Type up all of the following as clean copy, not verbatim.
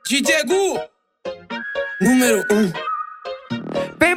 DJ Gu, número 1. Vem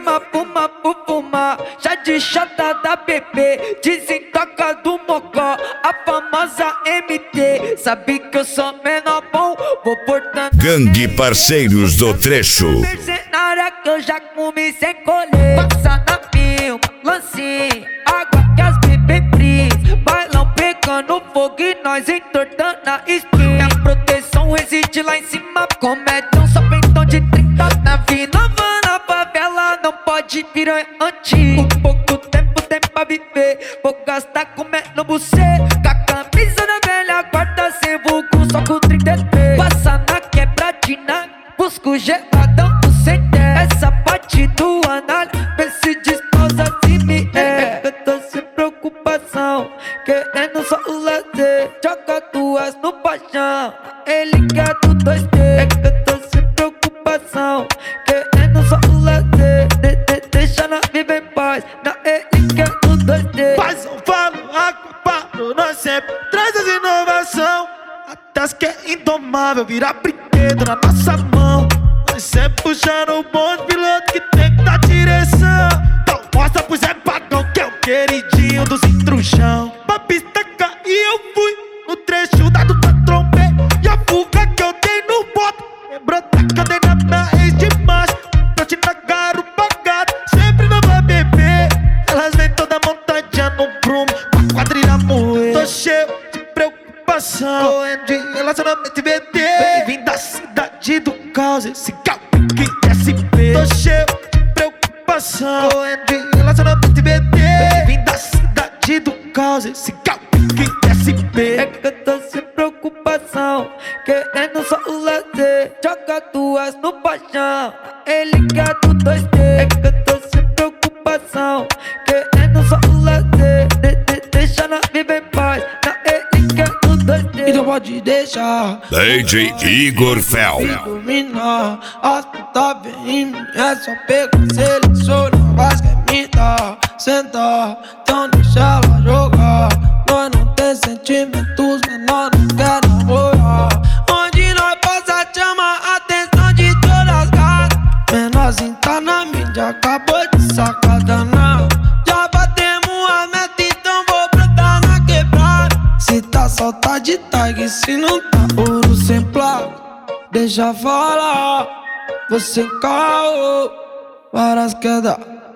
fuma, chá de chata da bebê, desentoca do mocó, a famosa MT. Sabe que eu sou menor bom, vou portando Gangue Parceiros do Trecho. mercenária que eu já comi sem colher. Passa na filma, lancinha, água que as bebê fris, bailão pegando fogo e nós entortando a espinha. A proteção reside lá em cima, comédia só pentão de 30. Na vida na favela não pode virar antigo. Pouco tempo tem pra viver, vou gastar comendo você. Com a camisa da velha guarda sem vulgo, só com 33. Passa na quebradina, busco geladão do CT. Essa parte do análise, vê se desposa se me é. Eu tô sem preocupação, querendo só o lazer. Joga duas no paixão, ele quer do 2D. Eu tô sem preocupação, querendo só o lazer. Deixa na viver em paz, na ele quer do 2D. Faz um falo, água, paro, nós sempre traz as inovação. Até as que é indomável, virar brinquedo na nossa mão. Nós sempre puxando o bonde, piloto que tem que dar direção. Então mostra pro Zé Pagão que é o queridinho dos intrujão. Pra pista cair eu fui, no trecho dado pra trombei. E a fuga que eu dei no boto, lembrou da cadeira da ex de macho. Eu te nagaram pagado, sempre não vai beber. Elas vêm toda montadinha no prumo, pra quadrilha moer. Tô cheio de preocupação, correndo de relacionamento e BT. Bem-vindo da cidade do caos, esse Calpique SP. Tô cheio de preocupação, correndo de relacionamento e BT. Bem-vindo da cidade do caos, esse Calpique SP. É que eu tô sem preocupação, querendo só o lazer. Joga duas no paixão, ele quer do 2D. É que eu tô sem preocupação, querendo só o lazer. Deixa na viver em paz, na ele quer do 2D. Então pode deixar DJ Igor Fel. dominar. As putas vem em mim, é só pegar, seleciona, mas quer me dar. Sentar, então deixa ela jogar. Nós não tem sentimentos, menor não quer namorar. Onde nós passa chama a atenção de todas as gatas. Menorzinho tá na mídia, acabou de sacar danado. Já batemos a meta, então vou brotar na quebrada. Se tá só tá de tag, se não tá ouro sem placa. Deixa falar, você caô, várias quedas,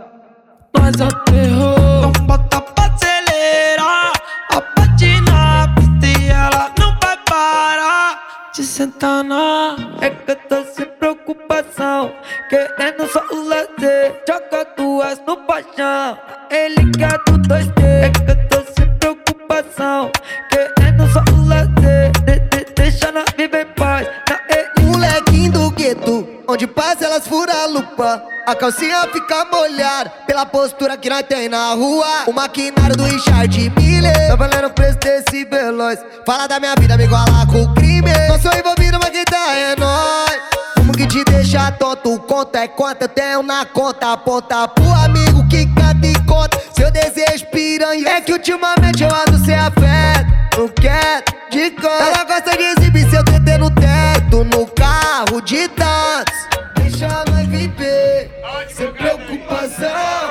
nós é o terror. Então bota pra acelerar, a parte na pista e ela não vai parar de sentar na. É que eu tô sem preocupação, querendo só o lazer. Joga duas no paixão, ele quer do 2D. É que eu tô sem preocupação, querendo só o lazer. Deixa na viver em paz, na ele. Molequinho do gueto, onde passa elas furam a lupa. A calcinha fica molhada pela postura que nós tem na rua. O maquinário do Richard Miller tá valendo o preço desse veloz. Fala da minha vida, me iguala com o crime. Não sou envolvido, mas quem tá é nóis. Como que te deixa tonto, conta é quanto eu tenho na conta. Aponta pro amigo que canta e conta seu desejo piranha. É que ultimamente eu ando sem afeto, não quero de conta. Ela gosta de exibir seu TT no teto, no carro de tantos. Deixa nós viver, sem preocupação.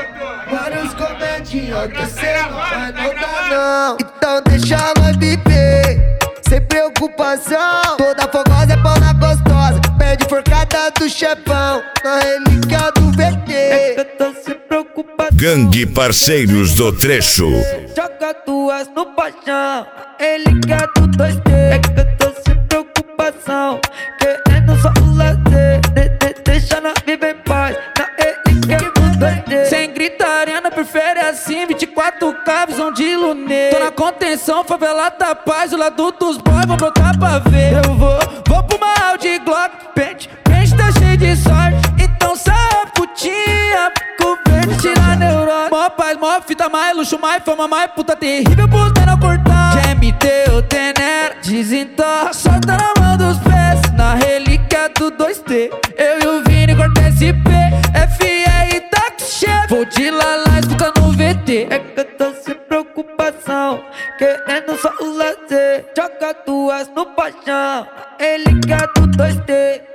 Vários comedinhos que cê não vai notar não. Então deixa nós viver, sem preocupação. Toda fogosa é pão na gostosa, pede forcada do chefão, na relíquia do VT. É que eu tô sem preocupação, Gangue Parceiros do Trecho. joga duas no paixão, ele quer do 2D. É que eu tô sem preocupação, querendo só o lazer. Deixa na viver em paz, na ele quer do 2D. sem gritaria, não prefere assim. 24K, visão de lunê. Tô na contenção, favela da paz. O lado dos boys, vou brotar pra ver. Eu vou pro uma Audi Glock. Pente tá cheio de sorte, então sai putinha. Fico verde, tira neurose. Mó paz, mó fita, mais luxo, mais fama, mais puta terrível, puta não cortar. GMT ou Tenera, desentorra, solta na mão dos pés. Na relíquia do 2T, eu e o Vini corta SP. FR e táxi chefe, vou de lalá, escuta no VT. É que eu tô sem preocupação, querendo só o lazer. Joga duas no paixão, ele quer do 2D.